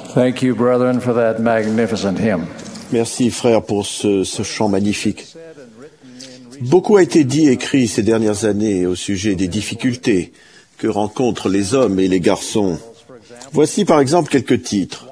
Thank you, brethren, for that magnificent hymn. Merci, frères, pour ce chant magnifique. Beaucoup a été dit et écrit ces dernières années au sujet des difficultés que rencontrent les hommes et les garçons. Voici par exemple quelques titres.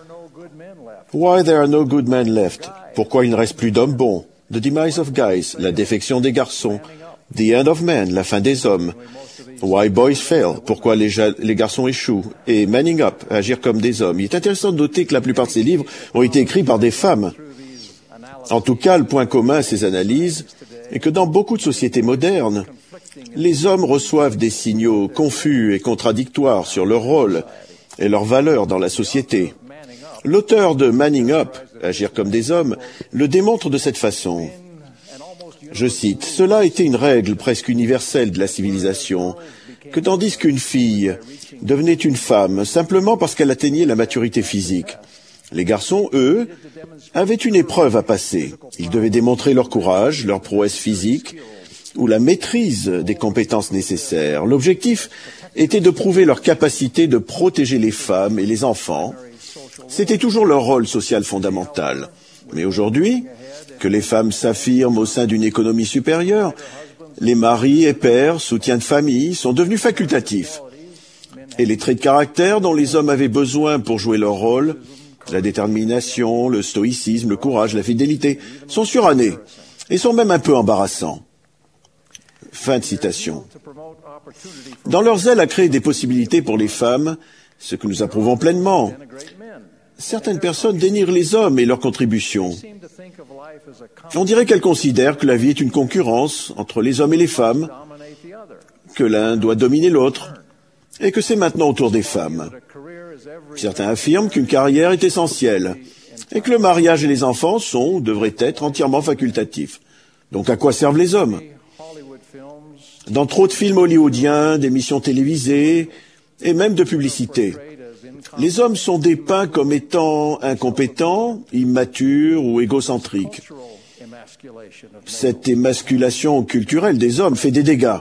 Why there are no good men left? Pourquoi il ne reste plus d'hommes bons? The demise of guys, la défection des garçons. The end of men, la fin des hommes. Why boys fail? Pourquoi les garçons échouent? Et manning up, agir comme des hommes. Il est intéressant de noter que la plupart de ces livres ont été écrits par des femmes. En tout cas, le point commun à ces analyses est que dans beaucoup de sociétés modernes, les hommes reçoivent des signaux confus et contradictoires sur leur rôle et leur valeur dans la société. L'auteur de Manning Up, agir comme des hommes, le démontre de cette façon. Je cite, « Cela était une règle presque universelle de la civilisation, que tandis qu'une fille devenait une femme simplement parce qu'elle atteignait la maturité physique, les garçons, eux, avaient une épreuve à passer. Ils devaient démontrer leur courage, leur prouesse physique ou la maîtrise des compétences nécessaires. L'objectif était de prouver leur capacité de protéger les femmes et les enfants. C'était toujours leur rôle social fondamental. Mais aujourd'hui, que les femmes s'affirment au sein d'une économie supérieure, les maris et pères, soutiens de famille, sont devenus facultatifs. Et les traits de caractère dont les hommes avaient besoin pour jouer leur rôle, la détermination, le stoïcisme, le courage, la fidélité, sont surannés et sont même un peu embarrassants. » Fin de citation. Dans leur zèle à créer des possibilités pour les femmes, ce que nous approuvons pleinement, certaines personnes dénigrent les hommes et leurs contributions. On dirait qu'elles considèrent que la vie est une concurrence entre les hommes et les femmes, que l'un doit dominer l'autre, et que c'est maintenant au tour des femmes. Certains affirment qu'une carrière est essentielle, et que le mariage et les enfants sont, ou devraient être, entièrement facultatifs. Donc à quoi servent les hommes? Dans trop de films hollywoodiens, d'émissions télévisées, et même de publicités, les hommes sont dépeints comme étant incompétents, immatures ou égocentriques. Cette émasculation culturelle des hommes fait des dégâts.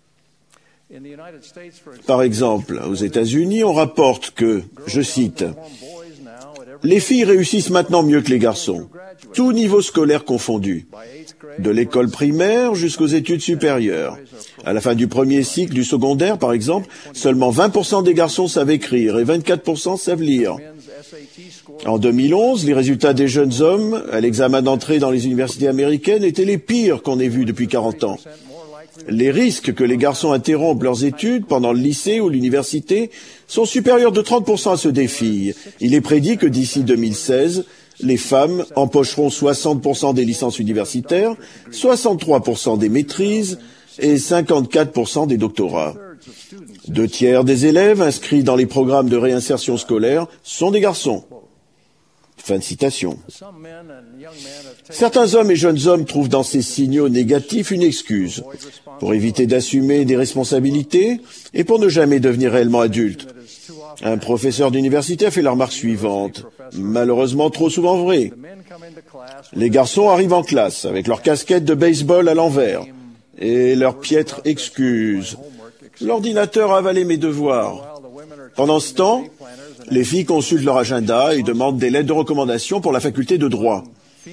Par exemple, aux États-Unis, on rapporte que, je cite, « Les filles réussissent maintenant mieux que les garçons, tout niveau scolaire confondu, de l'école primaire jusqu'aux études supérieures. À la fin du premier cycle du secondaire, par exemple, seulement 20% des garçons savent écrire et 24% savent lire. En 2011, les résultats des jeunes hommes à l'examen d'entrée dans les universités américaines étaient les pires qu'on ait vus depuis 40 ans. Les risques que les garçons interrompent leurs études pendant le lycée ou l'université sont supérieurs de 30% à ceux des filles. Il est prédit que d'ici 2016, les femmes empocheront 60% des licences universitaires, 63% des maîtrises et 54% des doctorats. 2/3 des élèves inscrits dans les programmes de réinsertion scolaire sont des garçons. Fin de citation. Certains hommes et jeunes hommes trouvent dans ces signaux négatifs une excuse pour éviter d'assumer des responsabilités et pour ne jamais devenir réellement adultes. Un professeur d'université a fait la remarque suivante, malheureusement trop souvent vraie. Les garçons arrivent en classe avec leur casquette de baseball à l'envers et leur piètre excuse. L'ordinateur a avalé mes devoirs. Pendant ce temps, les filles consultent leur agenda et demandent des lettres de recommandation pour la faculté de droit.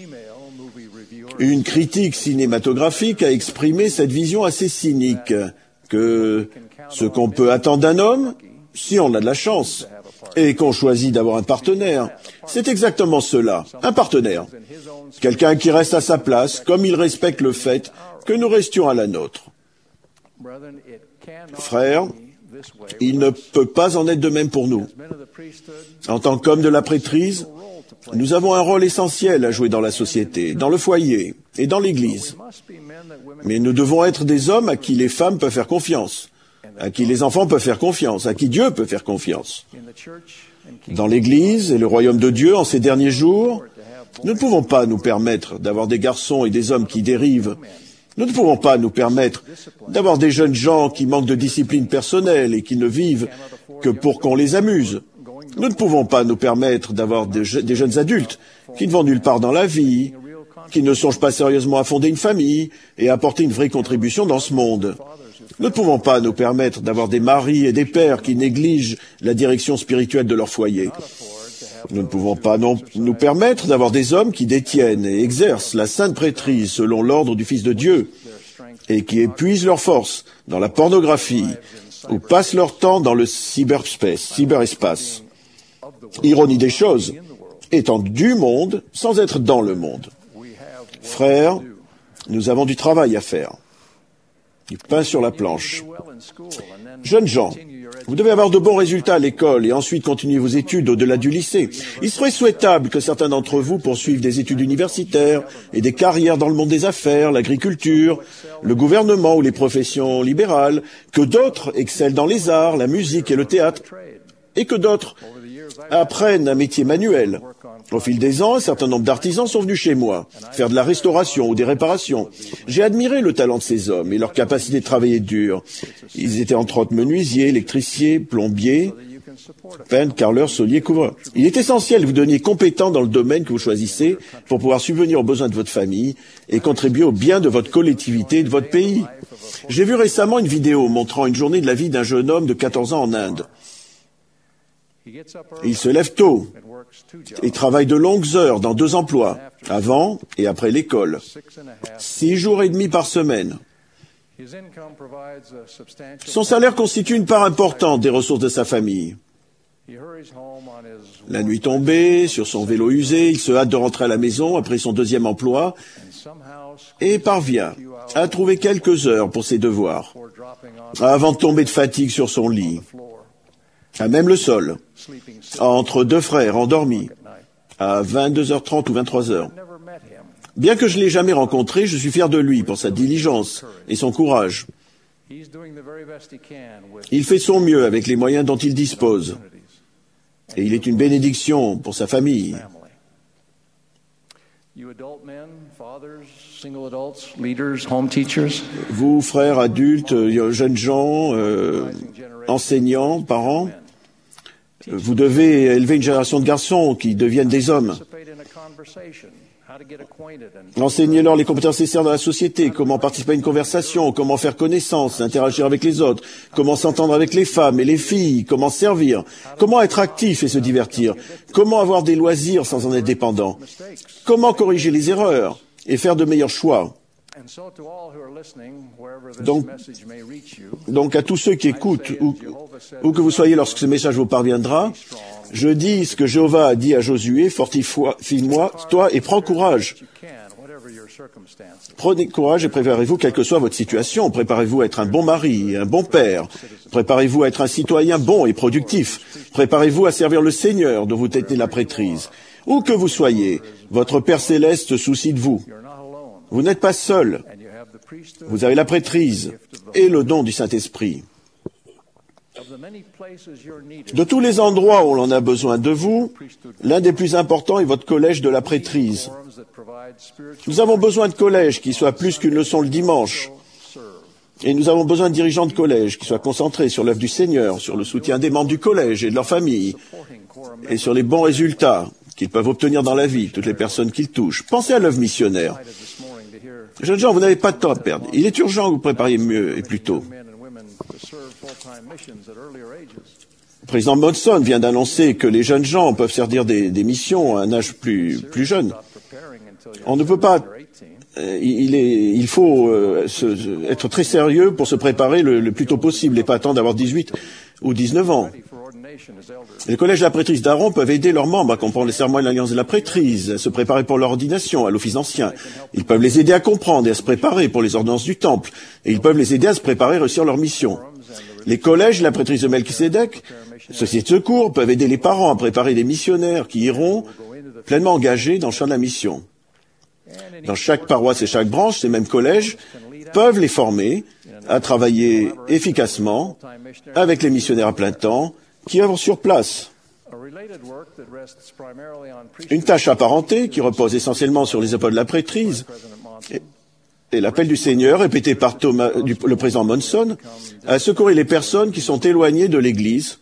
Une critique cinématographique a exprimé cette vision assez cynique que ce qu'on peut attendre d'un homme, si on a de la chance, et qu'on choisit d'avoir un partenaire, c'est exactement cela, un partenaire. Quelqu'un qui reste à sa place, comme il respecte le fait que nous restions à la nôtre. Frères, il ne peut pas en être de même pour nous. En tant qu'hommes de la prêtrise, nous avons un rôle essentiel à jouer dans la société, dans le foyer et dans l'Église. Mais nous devons être des hommes à qui les femmes peuvent faire confiance, à qui les enfants peuvent faire confiance, à qui Dieu peut faire confiance. Dans l'Église et le royaume de Dieu, en ces derniers jours, nous ne pouvons pas nous permettre d'avoir des garçons et des hommes qui dérivent. Nous ne pouvons pas nous permettre d'avoir des jeunes gens qui manquent de discipline personnelle et qui ne vivent que pour qu'on les amuse. Nous ne pouvons pas nous permettre d'avoir des jeunes adultes qui ne vont nulle part dans la vie, qui ne songent pas sérieusement à fonder une famille et à apporter une vraie contribution dans ce monde. Nous ne pouvons pas nous permettre d'avoir des maris et des pères qui négligent la direction spirituelle de leur foyer. Nous ne pouvons pas nous permettre d'avoir des hommes qui détiennent et exercent la sainte prêtrise selon l'ordre du Fils de Dieu et qui épuisent leur force dans la pornographie ou passent leur temps dans le cyberespace. Ironie des choses, étant du monde sans être dans le monde. Frères, nous avons du travail à faire. Du pain sur la planche. Jeunes gens, vous devez avoir de bons résultats à l'école et ensuite continuer vos études au-delà du lycée. Il serait souhaitable que certains d'entre vous poursuivent des études universitaires et des carrières dans le monde des affaires, l'agriculture, le gouvernement ou les professions libérales, que d'autres excellent dans les arts, la musique et le théâtre, et que d'autres apprennent un métier manuel. Au fil des ans, un certain nombre d'artisans sont venus chez moi, faire de la restauration ou des réparations. J'ai admiré le talent de ces hommes et leur capacité de travailler dur. Ils étaient entre autres menuisiers, électriciens, plombiers, peintres, carreleurs, soliers, couvreurs. Il est essentiel que vous deveniez compétents dans le domaine que vous choisissez pour pouvoir subvenir aux besoins de votre famille et contribuer au bien de votre collectivité et de votre pays. J'ai vu récemment une vidéo montrant une journée de la vie d'un jeune homme de 14 ans en Inde. Il se lève tôt et travaille de longues heures dans 2 emplois, avant et après l'école, 6 jours et demi par semaine. Son salaire constitue une part importante des ressources de sa famille. La nuit tombée, sur son vélo usé, il se hâte de rentrer à la maison après son 2e emploi et parvient à trouver quelques heures pour ses devoirs, avant de tomber de fatigue sur son lit, à même le sol, entre 2 frères endormis, à 22h30 ou 23h. Bien que je ne l'ai jamais rencontré, je suis fier de lui pour sa diligence et son courage. Il fait son mieux avec les moyens dont il dispose. Et il est une bénédiction pour sa famille. Vous, frères, adultes, jeunes gens, enseignants, parents, vous devez élever une génération de garçons qui deviennent des hommes. Enseignez-leur les compétences nécessaires dans la société, comment participer à une conversation, comment faire connaissance, interagir avec les autres, comment s'entendre avec les femmes et les filles, comment servir, comment être actif et se divertir, comment avoir des loisirs sans en être dépendant, comment corriger les erreurs et faire de meilleurs choix. Donc à tous ceux qui écoutent, où que vous soyez lorsque ce message vous parviendra, je dis ce que Jéhovah a dit à Josué, fortifie-moi, toi, et prends courage. Prenez courage et préparez-vous, quelle que soit votre situation. Préparez-vous à être un bon mari, un bon père. Préparez-vous à être un citoyen bon et productif. Préparez-vous à servir le Seigneur dont vous détenez la prêtrise. Où que vous soyez, votre Père Céleste se soucie de vous. Vous n'êtes pas seul. Vous avez la prêtrise et le don du Saint-Esprit. De tous les endroits où l'on a besoin de vous, l'un des plus importants est votre collège de la prêtrise. Nous avons besoin de collèges qui soient plus qu'une leçon le dimanche. Et nous avons besoin de dirigeants de collège qui soient concentrés sur l'œuvre du Seigneur, sur le soutien des membres du collège et de leur famille, et sur les bons résultats qu'ils peuvent obtenir dans la vie, toutes les personnes qu'ils touchent. Pensez à l'œuvre missionnaire. Jeunes gens, vous n'avez pas de temps à perdre. Il est urgent que vous prépariez mieux et plus tôt. Le président Monson vient d'annoncer que les jeunes gens peuvent servir des missions à un âge plus jeune. On ne peut pas... Il faut être très sérieux pour se préparer le plus tôt possible et pas attendre d'avoir 18 ou 19 ans. Les collèges de la prêtrise d'Aaron peuvent aider leurs membres à comprendre les serments et l'alliance de la prêtrise, à se préparer pour leur ordination, à l'office ancien. Ils peuvent les aider à comprendre et à se préparer pour les ordonnances du temple. Et ils peuvent les aider à se préparer à réussir leur mission. Les collèges de la prêtrise de Melchisédek, sociétés de secours, peuvent aider les parents à préparer des missionnaires qui iront pleinement engagés dans le champ de la mission. Dans chaque paroisse et chaque branche, ces mêmes collèges peuvent les former à travailler efficacement avec les missionnaires à plein temps qui œuvrent sur place. Une tâche apparentée qui repose essentiellement sur les épaules de la prêtrise et l'appel du Seigneur, répété par le président Monson, à secourir les personnes qui sont éloignées de l'Église.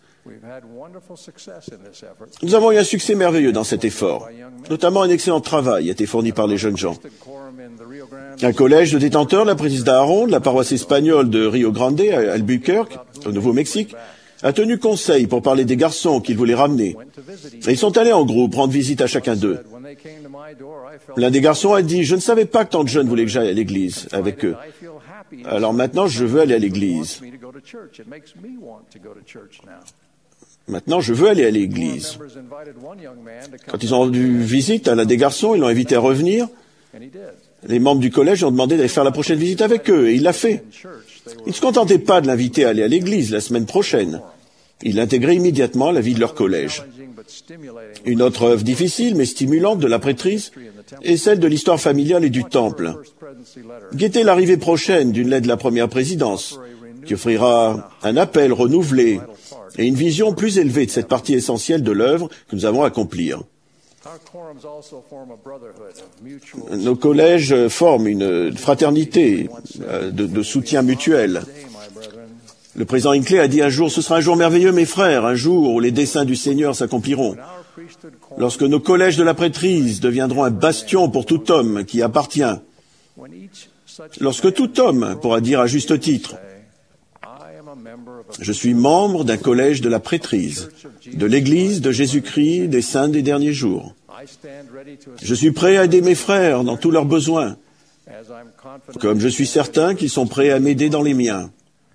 Nous avons eu un succès merveilleux dans cet effort. Notamment un excellent travail a été fourni par les jeunes gens. Un collège de détenteurs de la prêtrise d'Aaron, de la paroisse espagnole de Rio Grande, à Albuquerque, au Nouveau-Mexique, a tenu conseil pour parler des garçons qu'il voulait ramener. Et ils sont allés en groupe rendre visite à chacun d'eux. L'un des garçons a dit, « Je ne savais pas que tant de jeunes voulaient que j'aille à l'église avec eux. Alors maintenant, je veux aller à l'église. Maintenant, je veux aller à l'église. » Quand ils ont rendu visite à l'un des garçons, ils l'ont invité à revenir. Les membres du collège ont demandé d'aller faire la prochaine visite avec eux, et il l'a fait. Ils ne se contentaient pas de l'inviter à aller à l'église la semaine prochaine. Ils l'intégraient immédiatement à la vie de leur collège. Une autre œuvre difficile, mais stimulante de la prêtrise, est celle de l'histoire familiale et du temple. Guettez l'arrivée prochaine d'une lettre de la première présidence, qui offrira un appel renouvelé et une vision plus élevée de cette partie essentielle de l'œuvre que nous avons à accomplir. Nos collèges forment une fraternité de soutien mutuel. Le président Hinckley a dit un jour, « Ce sera un jour merveilleux, mes frères, un jour où les desseins du Seigneur s'accompliront. Lorsque nos collèges de la prêtrise deviendront un bastion pour tout homme qui appartient. Lorsque tout homme pourra dire à juste titre, « Je suis membre d'un collège de la prêtrise, de l'Église de Jésus-Christ des saints des derniers jours. Je suis prêt à aider mes frères dans tous leurs besoins, comme je suis certain qu'ils sont prêts à m'aider dans les miens.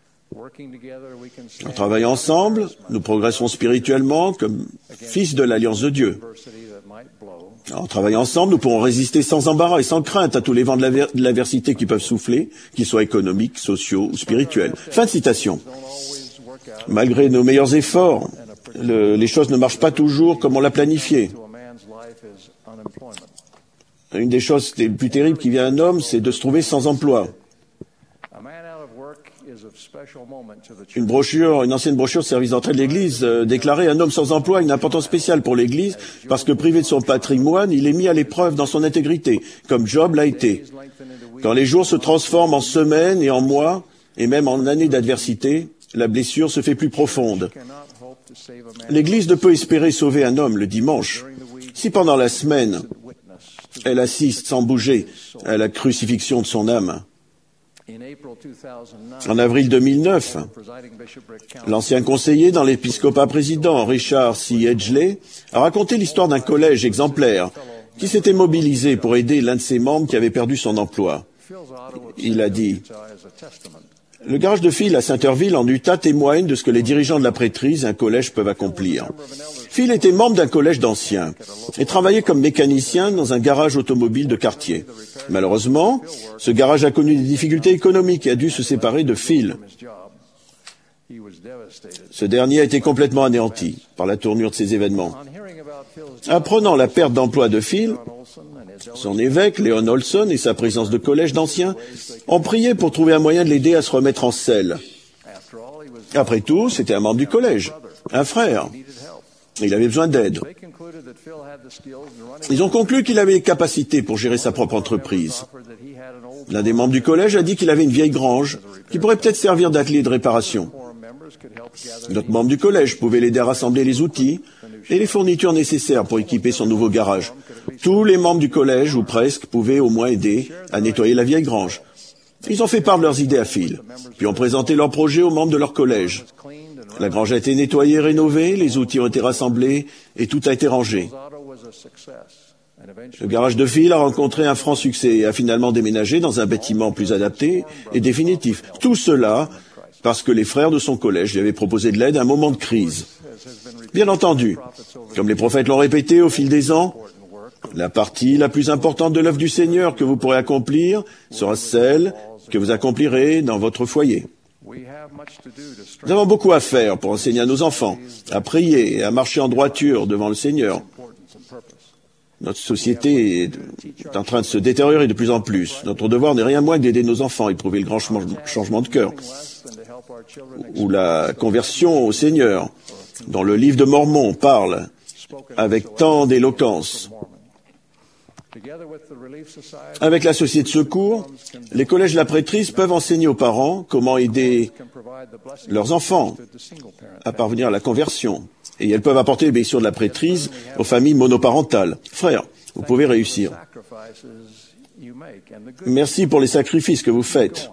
En travaillant ensemble, nous progressons spirituellement comme fils de l'Alliance de Dieu. En travaillant ensemble, nous pourrons résister sans embarras et sans crainte à tous les vents de l'adversité qui peuvent souffler, qu'ils soient économiques, sociaux ou spirituels. » Fin de citation. Malgré nos meilleurs efforts, les choses ne marchent pas toujours comme on l'a planifié. Une des choses les plus terribles qui vient à un homme, c'est de se trouver sans emploi. Une ancienne brochure de service d'entrée de l'Église déclarait « Un homme sans emploi a une importance spéciale pour l'Église parce que privé de son patrimoine, il est mis à l'épreuve dans son intégrité, comme Job l'a été. Quand les jours se transforment en semaines et en mois, et même en années d'adversité, la blessure se fait plus profonde. L'Église ne peut espérer sauver un homme le dimanche si pendant la semaine, elle assiste sans bouger à la crucifixion de son âme. » En avril 2009, l'ancien conseiller dans l'épiscopat président, Richard C. Edgley, a raconté l'histoire d'un collège exemplaire qui s'était mobilisé pour aider l'un de ses membres qui avait perdu son emploi. Il a dit, « Le garage de Phil à Centerville en Utah témoigne de ce que les dirigeants de la prêtrise et un collège peuvent accomplir. Phil était membre d'un collège d'anciens et travaillait comme mécanicien dans un garage automobile de quartier. Malheureusement, ce garage a connu des difficultés économiques et a dû se séparer de Phil. Ce dernier a été complètement anéanti par la tournure de ces événements. Apprenant la perte d'emploi de Phil, son évêque, Léon Olson, et sa présidence de collège d'anciens ont prié pour trouver un moyen de l'aider à se remettre en selle. Après tout, c'était un membre du collège, un frère. Il avait besoin d'aide. Ils ont conclu qu'il avait les capacités pour gérer sa propre entreprise. L'un des membres du collège a dit qu'il avait une vieille grange qui pourrait peut-être servir d'atelier de réparation. D'autres membres du collège pouvaient l'aider à rassembler les outils et les fournitures nécessaires pour équiper son nouveau garage. Tous les membres du collège, ou presque, pouvaient au moins aider à nettoyer la vieille grange. Ils ont fait part de leurs idées à Phil, puis ont présenté leurs projets aux membres de leur collège. La grange a été nettoyée et rénovée, les outils ont été rassemblés et tout a été rangé. Le garage de Phil a rencontré un franc succès et a finalement déménagé dans un bâtiment plus adapté et définitif. Tout cela parce que les frères de son collège lui avaient proposé de l'aide à un moment de crise. Bien entendu, comme les prophètes l'ont répété au fil des ans, la partie la plus importante de l'œuvre du Seigneur que vous pourrez accomplir sera celle que vous accomplirez dans votre foyer. Nous avons beaucoup à faire pour enseigner à nos enfants, à prier et à marcher en droiture devant le Seigneur. Notre société est en train de se détériorer de plus en plus. Notre devoir n'est rien moins que d'aider nos enfants à éprouver le grand changement de cœur, ou la conversion au Seigneur, dont le livre de Mormon parle avec tant d'éloquence. Avec la Société de secours, les collèges de la prêtrise peuvent enseigner aux parents comment aider leurs enfants à parvenir à la conversion. Et elles peuvent apporter les bénédictions de la prêtrise aux familles monoparentales. Frères, vous pouvez réussir. Merci pour les sacrifices que vous faites.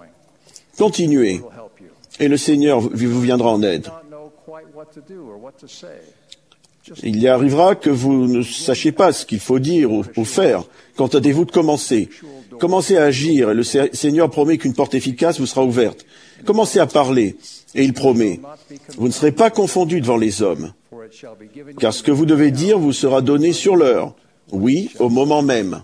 Continuez, et le Seigneur vous viendra en aide. Il y arrivera que vous ne sachiez pas ce qu'il faut dire ou faire. Qu'entendez-vous de commencer? Commencez à agir et le Seigneur promet qu'une porte efficace vous sera ouverte. Commencez à parler et il promet. Vous ne serez pas confondus devant les hommes, car ce que vous devez dire vous sera donné sur l'heure. Oui, au moment même.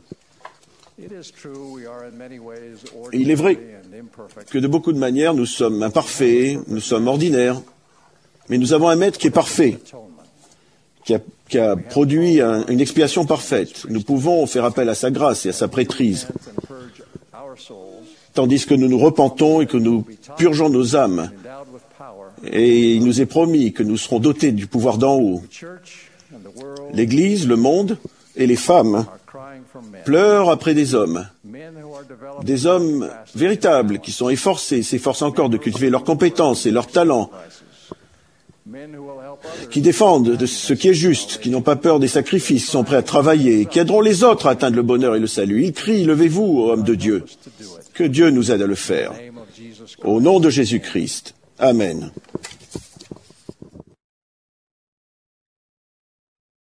Il est vrai que de beaucoup de manières nous sommes imparfaits, nous sommes ordinaires, mais nous avons un maître qui est parfait, qui a produit une expiation parfaite. Nous pouvons faire appel à sa grâce et à sa prêtrise, tandis que nous nous repentons et que nous purgeons nos âmes. Et il nous est promis que nous serons dotés du pouvoir d'en haut. L'Église, le monde et les femmes pleurent après des hommes véritables qui sont efforcés, s'efforcent encore de cultiver leurs compétences et leurs talents, qui défendent de ce qui est juste, qui n'ont pas peur des sacrifices, qui sont prêts à travailler, qui aideront les autres à atteindre le bonheur et le salut. Ils crient, levez-vous, hommes de Dieu. Que Dieu nous aide à le faire. Au nom de Jésus-Christ. Amen.